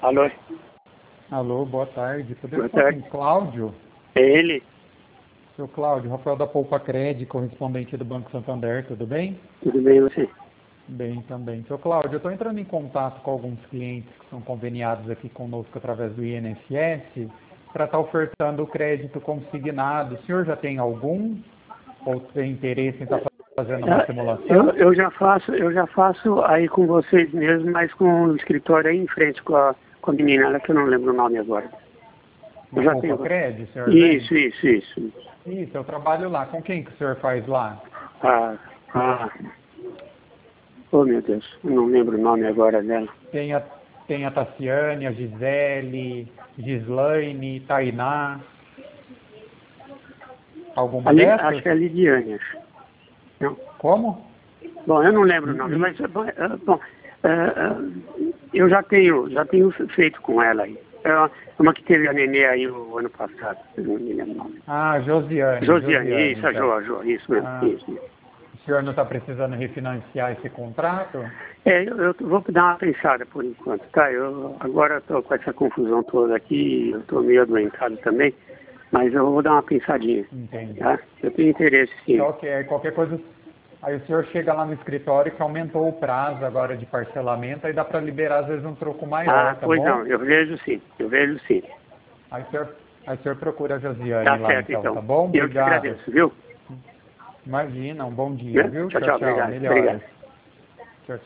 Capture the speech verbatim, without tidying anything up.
Alô? Alô, boa tarde. Podemos Boa falar tarde. com o Cláudio? É ele? Seu Cláudio, Rafael da Poupa Cred, correspondente do Banco Santander, tudo bem? Tudo bem, você? Bem também. Seu Cláudio, eu estou entrando em contato com alguns clientes que são conveniados aqui conosco através do I N S S para estar ofertando o crédito consignado. O senhor já tem algum? Ou tem interesse em estar fazendo uma Ah, simulação? Eu, eu já faço, eu já faço aí com vocês mesmo, mas com o escritório aí em frente com a, com a menina, ela que eu não lembro o nome agora. Eu Na já Poupa tenho. Cred, senhor? Isso, isso, isso. Isso, eu trabalho lá. Com quem que o senhor faz lá? Ah, ah. Oh, meu Deus, eu não lembro o nome agora dela. Tem a, tem a Tassiane, a Gisele, Gislaine, Tainá. Alguma Ali, dessas? acho que é a Lidiane, acho. Não. Como? Bom, eu não lembro o nome, mas bom, eh, bom, eh, eh, eu já tenho, já tenho feito com ela aí. É uma, uma que teve a nenê aí o ano passado, eu não me lembro o nome. Ah, Josiane. Josiane, isso, a então. Jo, a Jo, isso mesmo, Ah, isso mesmo. o senhor não está precisando refinanciar esse contrato? É, eu, eu vou dar uma pensada por enquanto, tá? Eu agora estou com essa confusão toda aqui, eu estou meio adoentado também, mas eu vou dar uma pensadinha, Entendi. tá? Eu tenho interesse sim. Ok, qualquer coisa. Aí o senhor chega lá no escritório que aumentou o prazo agora de parcelamento, aí dá para liberar às vezes um troco maior, Ah, tá pois bom? não, eu vejo sim, eu vejo sim. Aí o senhor, aí o senhor procura a Josiane Tá lá certo então, então. tá bom? Eu te Obrigado. agradeço, viu? Imagina, um bom dia, Né? viu? Tchau, Tchau, tchau, tchau. obrigado, Melhoras. obrigado.